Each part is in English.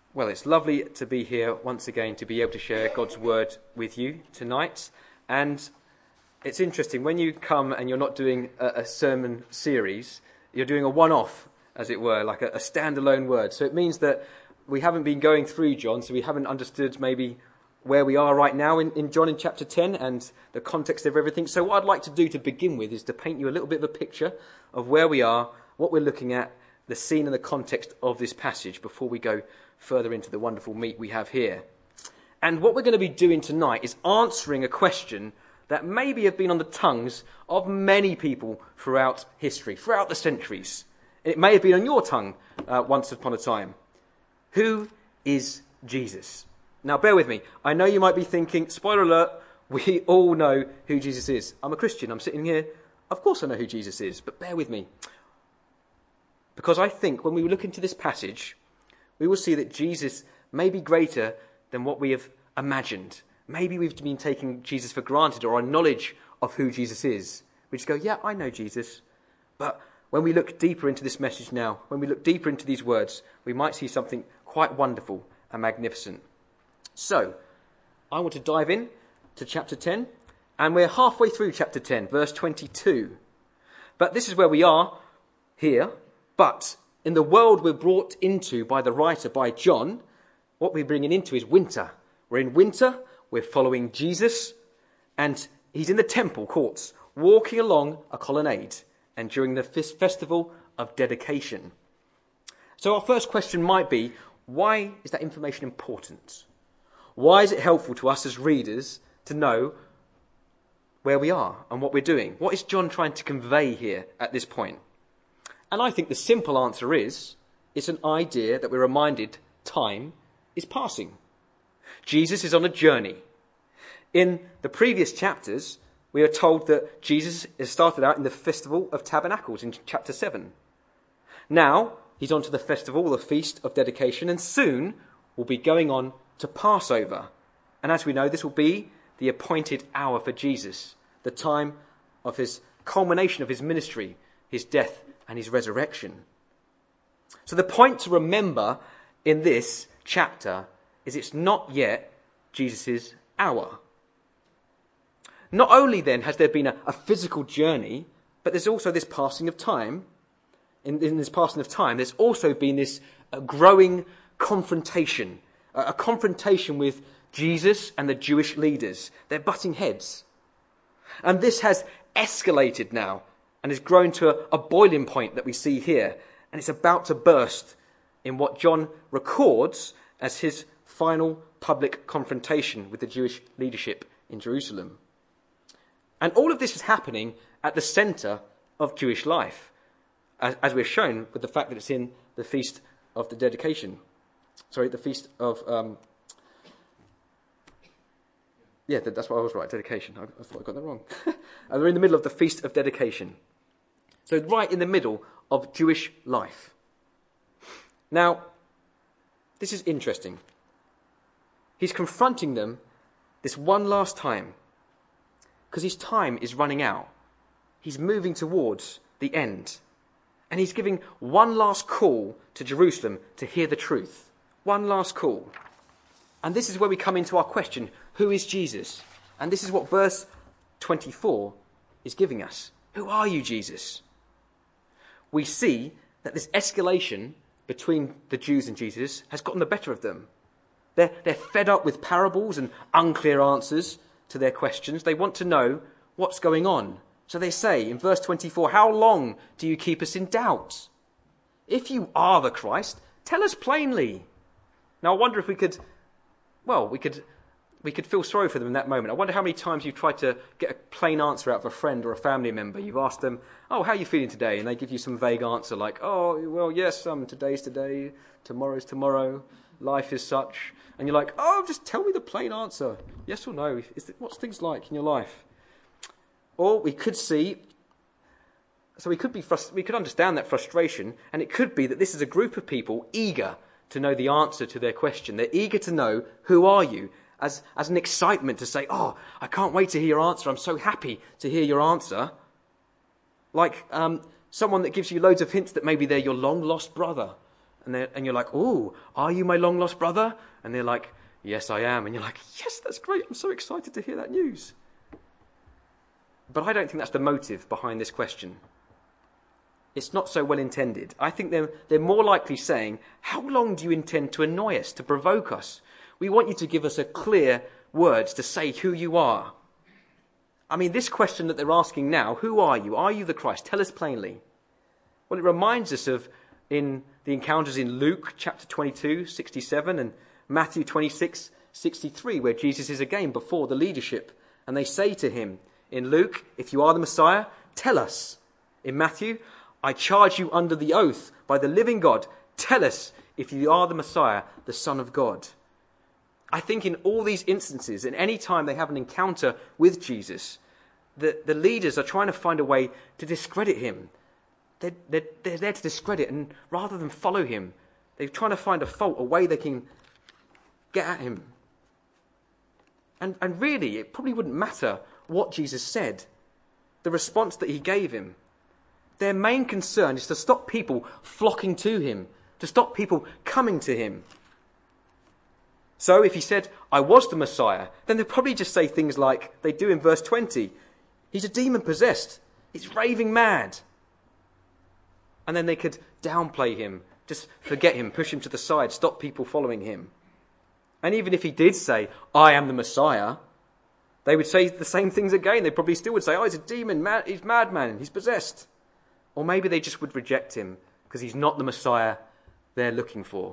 Well, it's lovely to be here once again to be able to share God's word with you tonight. And it's interesting, when you come and you're not doing a sermon series, you're doing a one-off, as it were, like a standalone word. So it means that we haven't been going through John, so we haven't understood maybe where we are right now in John in chapter 10 and the context of everything. So what I'd like to do to begin with is to paint you a little bit of a picture of where we are, what we're looking at, the scene and the context of this passage before we go further into the wonderful meat we have here. And what we're going to be doing tonight is answering a question that maybe have been on the tongues of many people throughout history, throughout the centuries. It may have been on your tongue once upon a time. Who is Jesus? Now, bear with me. I know you might be thinking, spoiler alert, we all know who Jesus is. I'm a Christian. I'm sitting here. Of course I know who Jesus is, but bear with me. Because I think when we look into this passage, we will see that Jesus may be greater than what we have imagined. Maybe we've been taking Jesus for granted, or our knowledge of who Jesus is. We just go, yeah, I know Jesus. But when we look deeper into this message now, when we look deeper into these words, we might see something quite wonderful and magnificent. So, I want to dive in to chapter 10, and we're halfway through chapter 10, verse 22. But this is where we are here. But in the world we're brought into by the writer, by John, what we're bringing into is winter. We're in winter, we're following Jesus, and he's in the temple courts, walking along a colonnade, and during the festival of dedication. So our first question might be, why is that information important? Why is it helpful to us as readers to know where we are and what we're doing? What is John trying to convey here at this point? And I think the simple answer is, it's an idea that we're reminded time is passing. Jesus is on a journey. In the previous chapters, we are told that Jesus has started out in the Festival of Tabernacles in chapter 7. Now, he's on to the festival, the Feast of Dedication, and soon will be going on to Passover. And as we know, this will be the appointed hour for Jesus, the time of his culmination of his ministry, his death and his resurrection. So the point to remember in this chapter is it's not yet Jesus' hour. Not only then has there been a physical journey, but there's also this passing of time. In this passing of time, there's also been this growing confrontation, a confrontation with Jesus and the Jewish leaders. They're butting heads. And this has escalated now and has grown to a boiling point that we see here. And it's about to burst in what John records as his final public confrontation with the Jewish leadership in Jerusalem. And all of this is happening at the centre of Jewish life, as we're shown with the fact that it's in the Feast of the Dedication. The Feast of... that's what I was right, dedication. I thought I got that wrong. They're in the middle of the Feast of Dedication. So right in the middle of Jewish life. Now, this is interesting. He's confronting them this one last time because his time is running out. He's moving towards the end. And he's giving one last call to Jerusalem to hear the truth. One last call. And this is where we come into our question, who is Jesus? And this is what verse 24 is giving us. Who are you, Jesus? We see that this escalation between the Jews and Jesus has gotten the better of them. They're fed up with parables and unclear answers to their questions. They want to know what's going on. So they say in verse 24, how long do you keep us in doubt? If you are the Christ, tell us plainly. Now I wonder if we could feel sorry for them in that moment. I wonder how many times you've tried to get a plain answer out of a friend or a family member. You've asked them, oh, how are you feeling today? And they give you some vague answer like, oh, well, yes, today's today, tomorrow's tomorrow, life is such. And you're like, oh, just tell me the plain answer. Yes or no? What's things like in your life? Or we could we could understand that frustration, and it could be that this is a group of people eager to know the answer to their question. They're eager to know, who are you? As an excitement to say, oh, I can't wait to hear your answer. I'm so happy to hear your answer. Like someone that gives you loads of hints that maybe they're your long-lost brother. And you're like, "Oh, are you my long-lost brother?" And they're like, "Yes, I am." And you're like, "Yes, that's great. I'm so excited to hear that news." But I don't think that's the motive behind this question. It's not so well intended. I think they're more likely saying, "How long do you intend to annoy us, to provoke us? We want you to give us a clear words to say who you are." I mean, this question that they're asking now, who are you? Are you the Christ? Tell us plainly. Well, it reminds us of in the encounters in Luke chapter 22, 67 and Matthew 26, 63, where Jesus is again before the leadership. And they say to him in Luke, "If you are the Messiah, tell us." In Matthew, "I charge you under the oath by the living God, tell us if you are the Messiah, the Son of God." I think in all these instances, and any time they have an encounter with Jesus, the leaders are trying to find a way to discredit him. They're there to discredit, and rather than follow him, they're trying to find a fault, a way they can get at him. And really, it probably wouldn't matter what Jesus said, the response that he gave him. Their main concern is to stop people flocking to him, to stop people coming to him. So if he said, "I was the Messiah," then they'd probably just say things like they do in verse 20. "He's a demon possessed. He's raving mad." And then they could downplay him, just forget him, push him to the side, stop people following him. And even if he did say, "I am the Messiah," they would say the same things again. They probably still would say, "Oh, he's a demon, he's madman, he's possessed." Or maybe they just would reject him because he's not the Messiah they're looking for.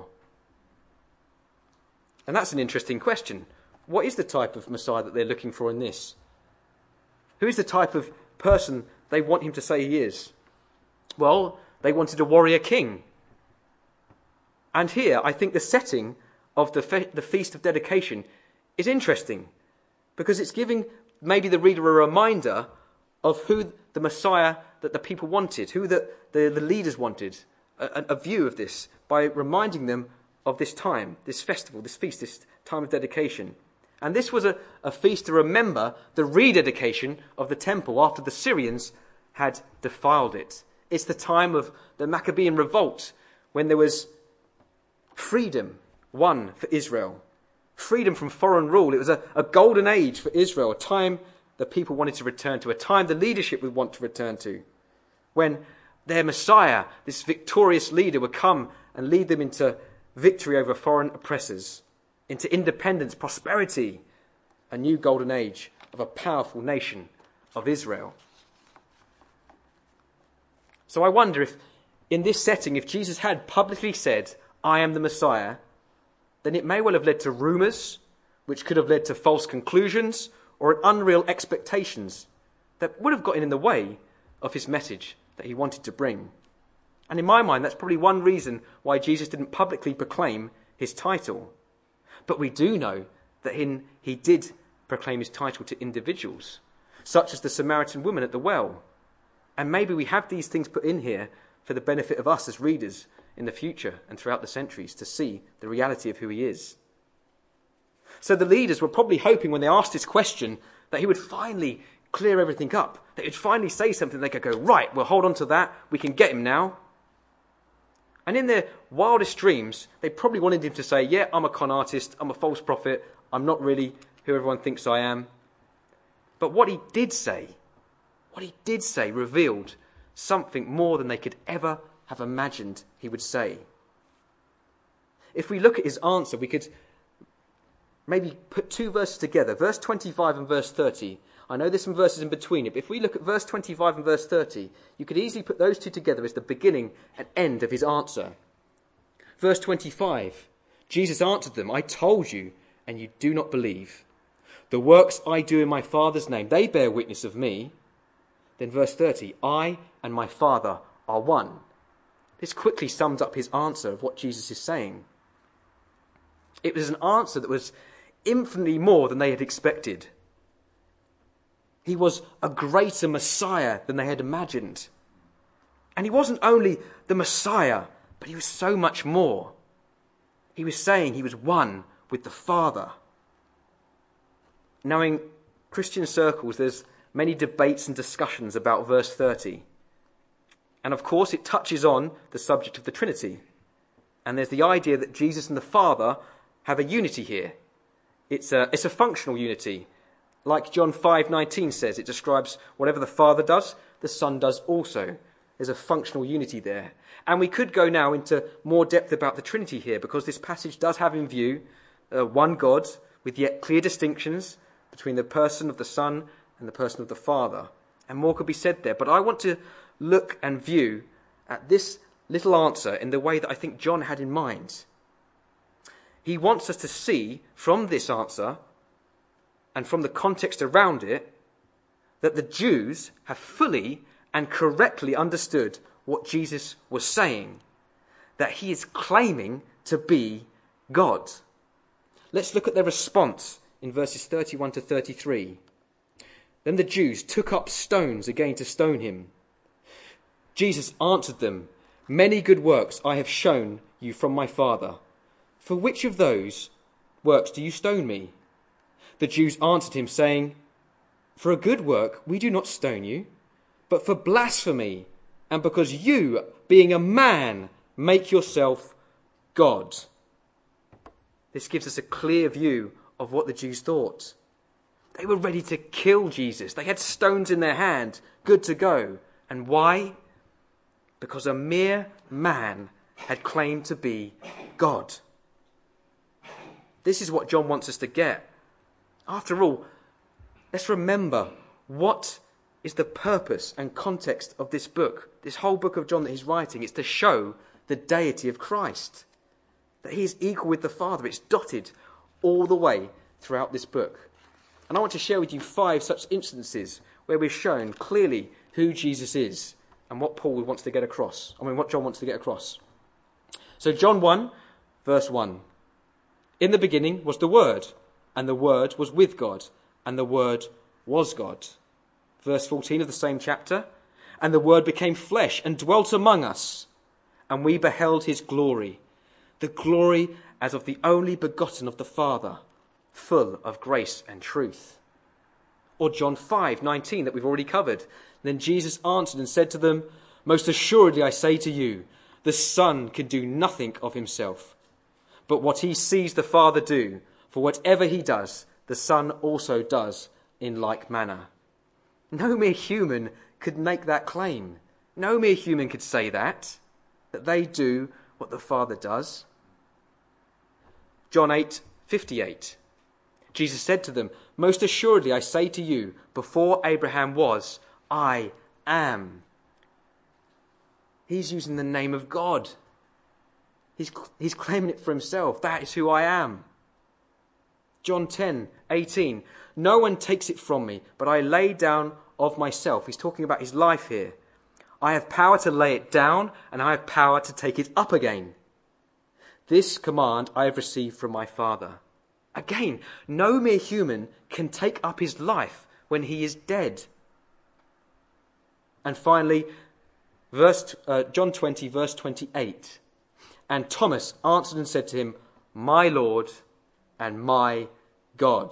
And that's an interesting question. What is the type of Messiah that they're looking for in this? Who is the type of person they want him to say he is? Well, they wanted a warrior king. And here, I think the setting of the Feast of Dedication is interesting, because it's giving maybe the reader a reminder of who the Messiah that the people wanted, who the leaders wanted, a view of this, by reminding them of this time, this festival, this feast, this time of dedication. And this was a feast to remember the rededication of the temple after the Syrians had defiled it. It's the time of the Maccabean revolt, when there was freedom won for Israel, freedom from foreign rule. It was a golden age for Israel, a time the people wanted to return to, a time the leadership would want to return to, when their Messiah, this victorious leader, would come and lead them into victory over foreign oppressors, into independence, prosperity, a new golden age of a powerful nation of Israel. So I wonder if, in this setting, if Jesus had publicly said, "I am the Messiah," then it may well have led to rumours, which could have led to false conclusions or unreal expectations that would have gotten in the way of his message that he wanted to bring. And in my mind, that's probably one reason why Jesus didn't publicly proclaim his title. But we do know that he did proclaim his title to individuals, such as the Samaritan woman at the well. And maybe we have these things put in here for the benefit of us as readers in the future and throughout the centuries to see the reality of who he is. So the leaders were probably hoping when they asked this question that he would finally clear everything up, that he'd finally say something they could go, "Right, we'll hold on to that, we can get him now." And in their wildest dreams, they probably wanted him to say, "Yeah, I'm a con artist, I'm a false prophet, I'm not really who everyone thinks I am." But what he did say revealed something more than they could ever have imagined he would say. If we look at his answer, we could maybe put two verses together, verse 25 and verse 30. I know there's some verses in between it, but if we look at verse 25 and verse 30, you could easily put those two together as the beginning and end of his answer. Verse 25, Jesus answered them, "I told you, and you do not believe. The works I do in my Father's name, they bear witness of me." Then verse 30, "I and my Father are one." This quickly sums up his answer of what Jesus is saying. It was an answer that was infinitely more than they had expected. He was a greater Messiah than they had imagined. And he wasn't only the Messiah, but he was so much more. He was saying he was one with the Father. Now, in Christian circles, there's many debates and discussions about verse 30. And of course, it touches on the subject of the Trinity. And there's the idea that Jesus and the Father have a unity here. It's a functional unity. Like John 5:19 says, it describes whatever the Father does, the Son does also. There's a functional unity there. And we could go now into more depth about the Trinity here, because this passage does have in view one God, with yet clear distinctions between the person of the Son and the person of the Father. And more could be said there. But I want to look and view at this little answer in the way that I think John had in mind. He wants us to see from this answer and from the context around it that the Jews have fully and correctly understood what Jesus was saying, that he is claiming to be God. Let's look at their response in verses 31 to 33. Then the Jews took up stones again to stone him. Jesus answered them, "Many good works I have shown you from my Father. For which of those works do you stone me?" The Jews answered him, saying, "For a good work we do not stone you, but for blasphemy, and because you, being a man, make yourself God." This gives us a clear view of what the Jews thought. They were ready to kill Jesus. They had stones in their hand, good to go. And why? Because a mere man had claimed to be God. This is what John wants us to get. After all, let's remember, what is the purpose and context of this book? This whole book of John that he's writing is to show the deity of Christ, that he is equal with the Father. It's dotted all the way throughout this book. And I want to share with you 5 such instances where we've shown clearly who Jesus is and what John wants to get across. So John 1, verse 1. In the beginning was the Word, and the Word was with God, and the Word was God. Verse 14 of the same chapter. And the Word became flesh and dwelt among us, and we beheld his glory, the glory as of the only begotten of the Father, full of grace and truth. Or John 5:19 that we've already covered. Then Jesus answered and said to them, "Most assuredly I say to you, the Son can do nothing of himself, but what he sees the Father do, for whatever he does, the Son also does in like manner." No mere human could make that claim. No mere human could say that they do what the Father does. John 8:58. Jesus said to them, "Most assuredly I say to you, before Abraham was, I am." He's using the name of God. He's claiming it for himself. That is who I am. John 10:18. No one takes it from me, but I lay down of myself. He's talking about his life here. I have power to lay it down, and I have power to take it up again. This command I have received from my Father. Again, no mere human can take up his life when he is dead. And finally, John 20, verse 28. And Thomas answered and said to him, "My Lord and my God."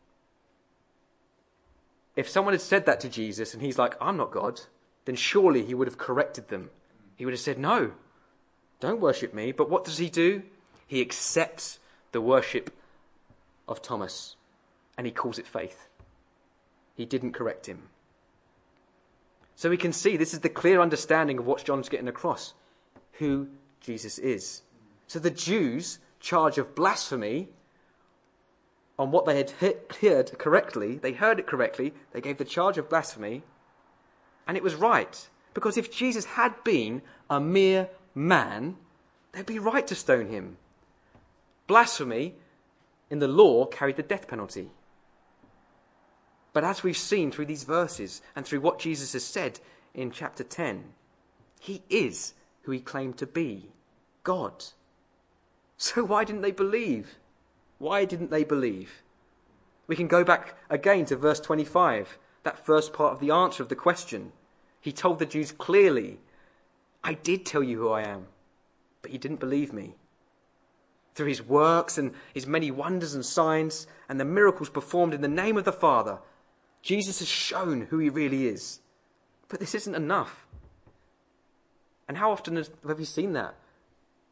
If someone had said that to Jesus and he's like, "I'm not God," then surely he would have corrected them. He would have said, "No, don't worship me." But what does he do? He accepts the worship of Thomas and he calls it faith. He didn't correct him. So we can see this is the clear understanding of what John's getting across, who Jesus is. So the Jews' charge of blasphemy on what they had heard correctly, they heard it correctly, they gave the charge of blasphemy, and it was right. Because if Jesus had been a mere man, they'd be right to stone him. Blasphemy in the law carried the death penalty. But as we've seen through these verses and through what Jesus has said in chapter 10, he is who he claimed to be, God. So why didn't they believe? Why didn't they believe? We can go back again to verse 25, that first part of the answer of the question. He told the Jews clearly, "I did tell you who I am, but you didn't believe me." Through his works and his many wonders and signs and the miracles performed in the name of the Father, Jesus has shown who he really is. But this isn't enough. And how often have you seen that?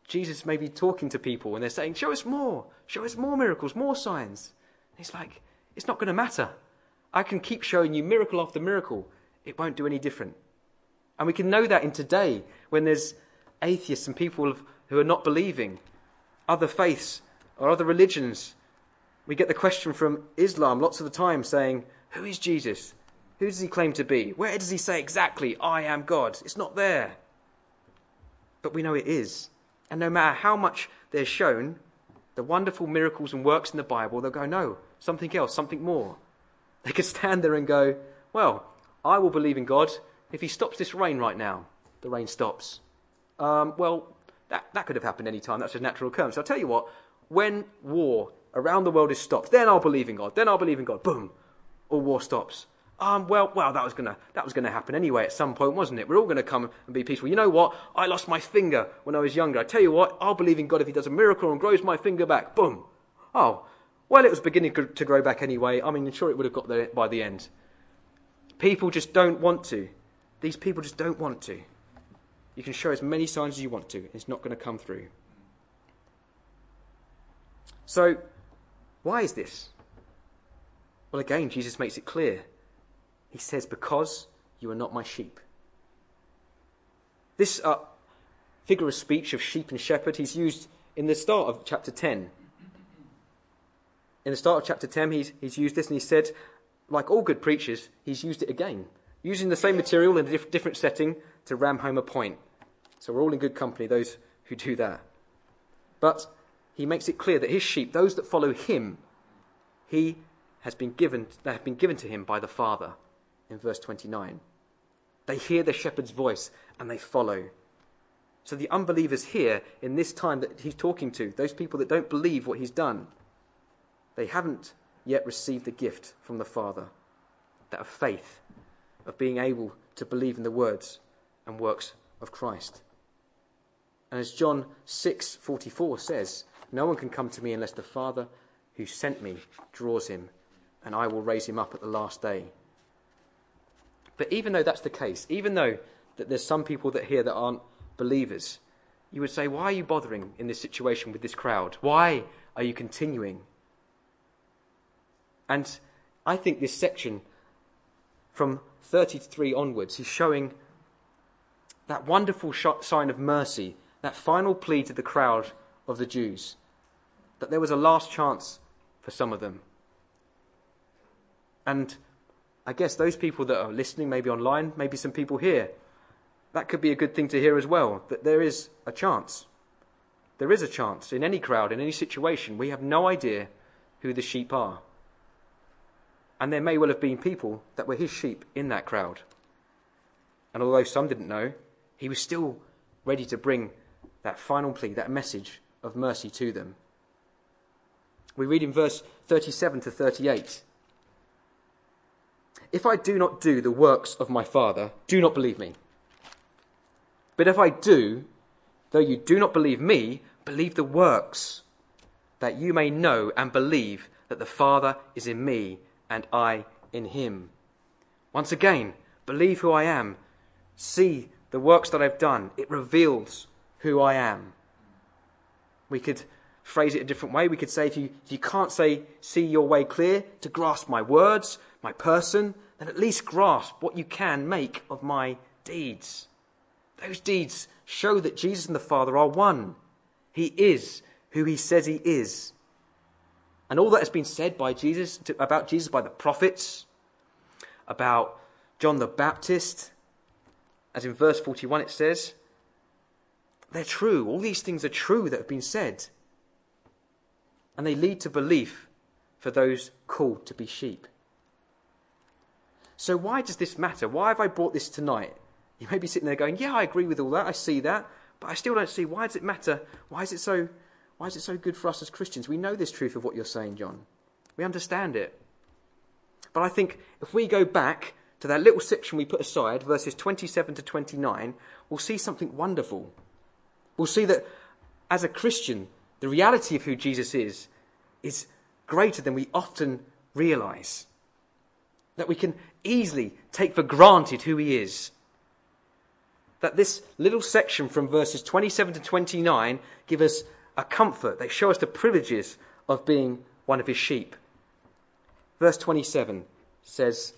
Jesus may be talking to people and they're saying, show us more miracles, more signs. And he's like, it's not going to matter. I can keep showing you miracle after miracle. It won't do any different. And we can know that in today when there's atheists and people who are not believing, other faiths or other religions. We get the question from Islam lots of the time saying, who is Jesus? Who does he claim to be? Where does he say exactly, I am God? It's not there. But we know it is. And no matter how much they're shown, the wonderful miracles and works in the Bible, they'll go, no, something else, something more. They could stand there and go, well, I will believe in God if he stops this rain right now. The rain stops. That could have happened any time. That's a natural occurrence. I'll tell you what, when war around the world is stopped, then I'll believe in God. Then I'll believe in God. Boom. All war stops. That was gonna happen anyway at some point, wasn't it? We're all gonna come and be peaceful. You know what? I lost my finger when I was younger. I tell you what, I'll believe in God if he does a miracle and grows my finger back. Boom. Oh, well, it was beginning to grow back anyway. I mean, I'm sure it would have got there by the end. People just don't want to. These people just don't want to. You can show as many signs as you want to. It's not going to come through. So, why is this? Well, again, Jesus makes it clear. He says, because you are not my sheep. This figure of speech of sheep and shepherd, he's used in the start of chapter 10. In the start of chapter 10, he's used this and he said, like all good preachers, he's used it again. Using the same material in a different setting to ram home a point. So we're all in good company, those who do that. But he makes it clear that his sheep, those that follow him, they have been given to him by the Father, in verse 29. They hear the shepherd's voice and they follow. So the unbelievers here, in this time that he's talking to, those people that don't believe what he's done, they haven't yet received the gift from the Father, that of faith, of being able to believe in the words and works of Christ. And as John 6:44 says, no one can come to me unless the Father who sent me draws him, and I will raise him up at the last day. But even though that's the case, even though that there's some people that here that aren't believers, you would say, why are you bothering in this situation with this crowd? Why are you continuing? And I think this section from 33 onwards is showing that wonderful sign of mercy, that final plea to the crowd of the Jews, that there was a last chance for some of them. And I guess those people that are listening, maybe online, maybe some people here, that could be a good thing to hear as well, that there is a chance. There is a chance in any crowd, in any situation. We have no idea who the sheep are. And there may well have been people that were his sheep in that crowd. And although some didn't know, he was still ready to bring that final plea, that message of mercy to them. We read in verse 37 to 38. If I do not do the works of my Father, do not believe me. But if I do, though you do not believe me, believe the works, that you may know and believe that the Father is in me and I in him. Once again, believe who I am. See the works that I've done. It reveals who I am. We could phrase it a different way. We could say, if you can't see your way clear to grasp my words, my person, then at least grasp what you can make of my deeds. Those deeds show that Jesus and the Father are one. He is who he says he is. And all that has been said by Jesus, about Jesus by the prophets, about John the Baptist, as in verse 41 it says, they're true. All these things are true that have been said. And they lead to belief for those called to be sheep. So why does this matter? Why have I brought this tonight? You may be sitting there going, yeah, I agree with all that. I see that. But I still don't see, why does it matter? Why is it so good for us as Christians? We know this truth of what you're saying, John. We understand it. But I think if we go back to that little section we put aside, verses 27 to 29, we'll see something wonderful. We'll see that as a Christian, the reality of who Jesus is greater than we often realise. That we can easily take for granted who he is. that this little section from verses 27 to 29 give us a comfort. They show us the privileges of being one of his sheep. Verse 27 says,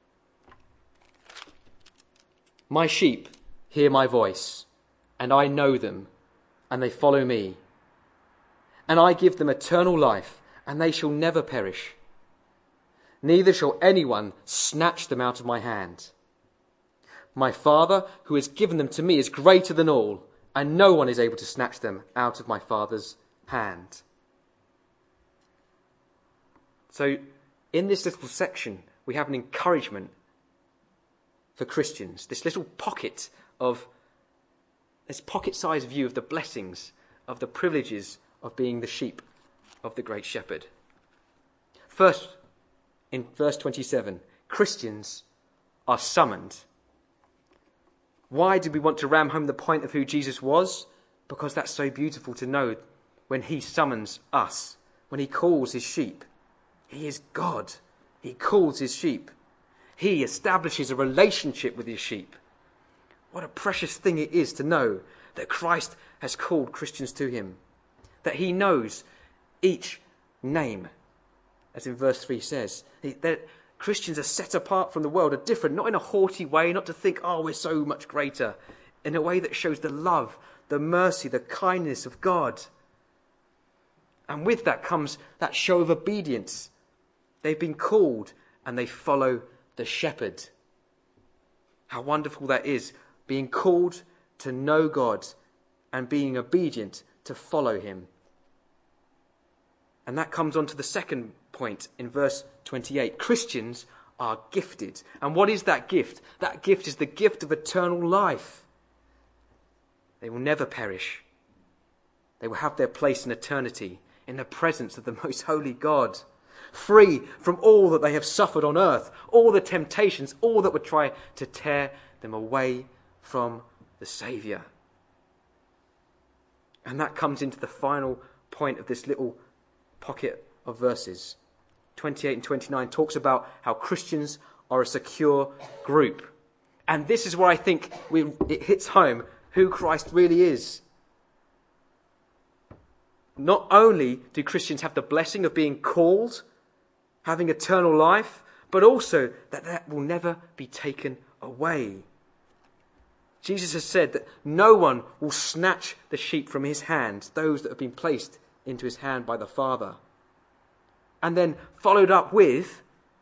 "My sheep hear my voice, and I know them, and they follow me. And I give them eternal life, and they shall never perish. Neither shall anyone snatch them out of my hand. My Father, who has given them to me, is greater than all, and no one is able to snatch them out of my Father's hand." So, in this little section, we have an encouragement for Christians. This little pocket-sized view of the blessings, of the privileges of being the sheep of the great shepherd. First, in verse 27, Christians are summoned. Why did we want to ram home the point of who Jesus was? Because that's so beautiful to know when he summons us, when he calls his sheep. He is God. He calls his sheep. He establishes a relationship with his sheep. What a precious thing it is to know that Christ has called Christians to him, that he knows each name, as in verse 3 says. That Christians are set apart from the world, are different, not in a haughty way, not to think, oh, we're so much greater, in a way that shows the love, the mercy, the kindness of God. And with that comes that show of obedience. They've been called and they follow the shepherd. How wonderful that is, being called to know God and being obedient to follow him. And that comes on to the second point in verse 28. Christians are gifted. And what is that gift? That gift is the gift of eternal life. They will never perish. They will have their place in eternity, in the presence of the most holy God, free from all that they have suffered on earth, all the temptations, all that would try to tear them away from the Saviour. And that comes into the final point of this little pocket of verses. 28 and 29 talks about how Christians are a secure group. And this is where I think it hits home who Christ really is. Not only do Christians have the blessing of being called, having eternal life, but also that will never be taken away. Jesus has said that no one will snatch the sheep from his hand, those that have been placed into his hand by the Father. And then followed up with,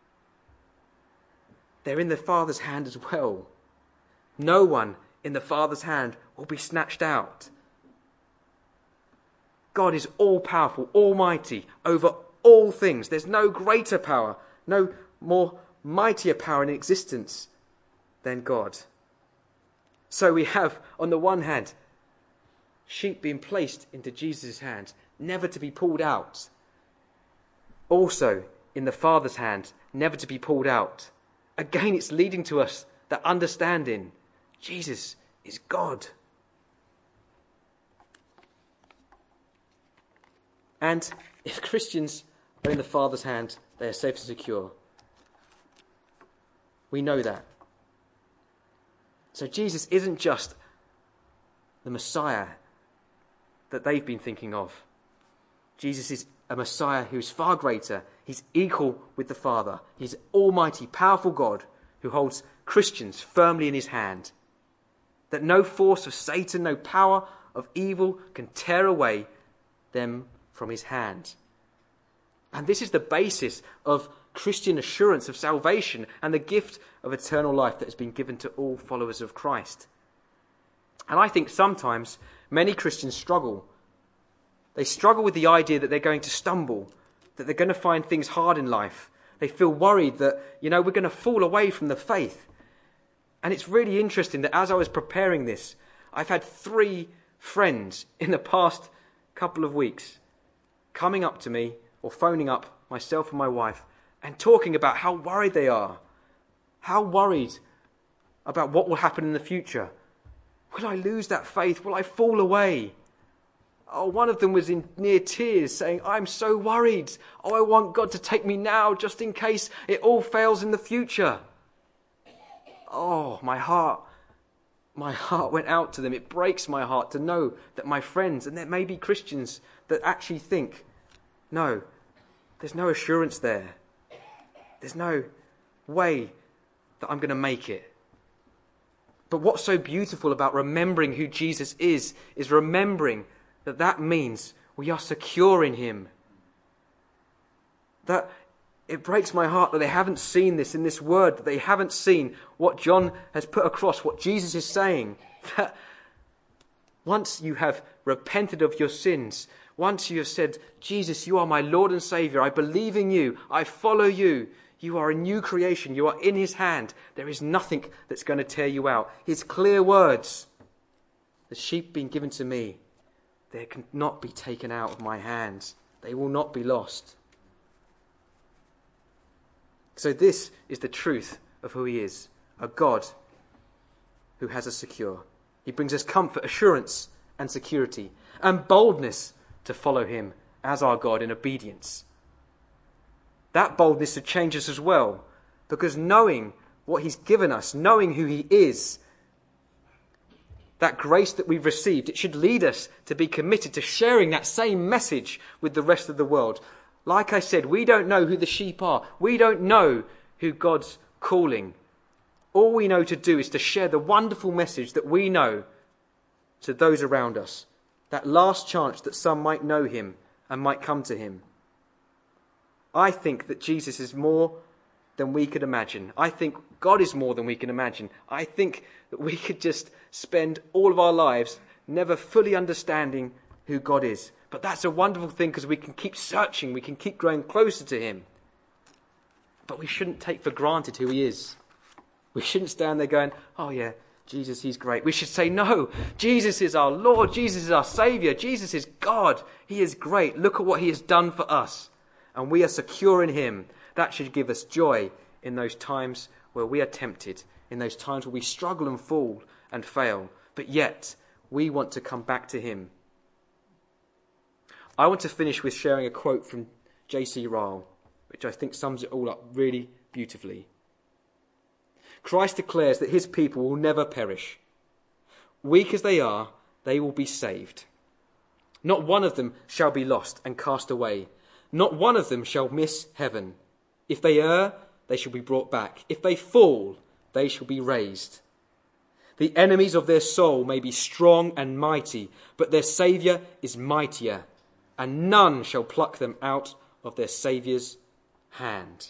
they're in the Father's hand as well. No one in the Father's hand will be snatched out. God is all-powerful, almighty, over all things. There's no greater power, no more mightier power in existence than God. So we have, on the one hand, sheep being placed into Jesus' hands, never to be pulled out. Also, in the Father's hand, never to be pulled out. Again, it's leading to us that understanding. Jesus is God. And if Christians are in the Father's hand, they are safe and secure. We know that. So Jesus isn't just the Messiah that they've been thinking of. Jesus is a Messiah who is far greater. He's equal with the Father. He's almighty, powerful God who holds Christians firmly in his hand. That no force of Satan, no power of evil can tear away them from his hand. And this is the basis of Christian assurance of salvation and the gift of eternal life that has been given to all followers of Christ. And I think sometimes many Christians struggle. They struggle with the idea that they're going to stumble, that they're going to find things hard in life. They feel worried that, we're going to fall away from the faith. And it's really interesting that as I was preparing this, I've had 3 friends in the past couple of weeks coming up to me or phoning up myself and my wife and talking about how worried they are. How worried about what will happen in the future. Will I lose that faith? Will I fall away? Oh, one of them was in near tears saying, I'm so worried. Oh, I want God to take me now just in case it all fails in the future. Oh, my heart my heart went out to them. It breaks my heart to know that my friends, and there may be Christians that actually think, no, there's no assurance there. There's no way that I'm going to make it. But what's so beautiful about remembering who Jesus is remembering that means we are secure in him. That it breaks my heart that they haven't seen this in this word, that they haven't seen what John has put across, what Jesus is saying. That once you have repented of your sins, once you have said, Jesus, you are my Lord and Saviour, I believe in you, I follow you, you are a new creation, you are in his hand, there is nothing that's going to tear you out. His clear words, the sheep being given to me, they cannot be taken out of my hands. They will not be lost. So this is the truth of who he is, a God who has us secure. He brings us comfort, assurance and security and boldness to follow him as our God in obedience. That boldness should change us as well, because knowing what he's given us, knowing who he is, that grace that we've received, it should lead us to be committed to sharing that same message with the rest of the world. Like I said, we don't know who the sheep are. We don't know who God's calling. All we know to do is to share the wonderful message that we know to those around us. That last chance that some might know him and might come to him. I think that Jesus is more than we could imagine. I think God is more than we can imagine. I think that we could just spend all of our lives never fully understanding who God is. But that's a wonderful thing because we can keep searching, we can keep growing closer to him. But we shouldn't take for granted who he is. We shouldn't stand there going, oh yeah, Jesus, he's great. We should say, no, Jesus is our Lord, Jesus is our Saviour, Jesus is God. He is great. Look at what he has done for us. And we are secure in him. That should give us joy in those times where we are tempted, in those times where we struggle and fall and fail. But yet, we want to come back to him. I want to finish with sharing a quote from J.C. Ryle, which I think sums it all up really beautifully. Christ declares that his people will never perish. Weak as they are, they will be saved. Not one of them shall be lost and cast away. Not one of them shall miss heaven. If they err, they shall be brought back. If they fall, they shall be raised. The enemies of their soul may be strong and mighty, but their Saviour is mightier, and none shall pluck them out of their Saviour's hand.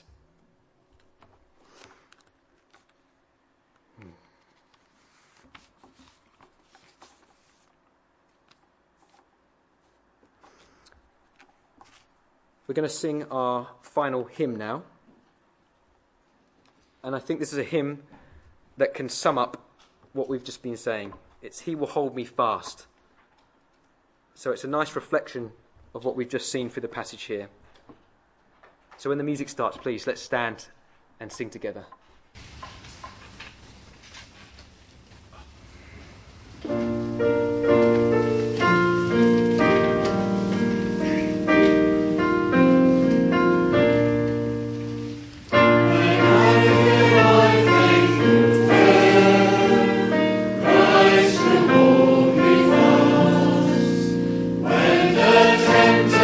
We're going to sing our final hymn now. And I think this is a hymn that can sum up what we've just been saying. It's He Will Hold Me Fast. So it's a nice reflection of what we've just seen through the passage here. So when the music starts, please, let's stand and sing together.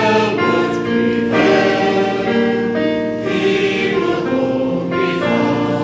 He will hold me fast.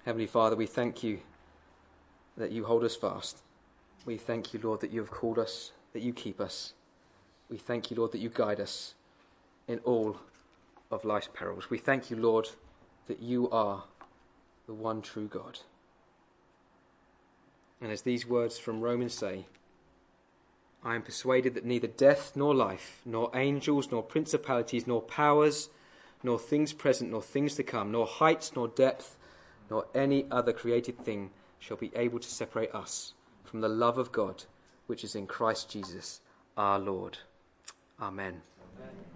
Heavenly Father, we thank you that you hold us fast. We thank you, Lord, that you have called us, that you keep us. We thank you, Lord, that you guide us in all of life's perils. We thank you, Lord, that you are the one true God. And as these words from Romans say, I am persuaded that neither death nor life, nor angels, nor principalities, nor powers, nor things present, nor things to come, nor height, nor depth, nor any other created thing shall be able to separate us from the love of God, which is in Christ Jesus our Lord. Amen. Amen.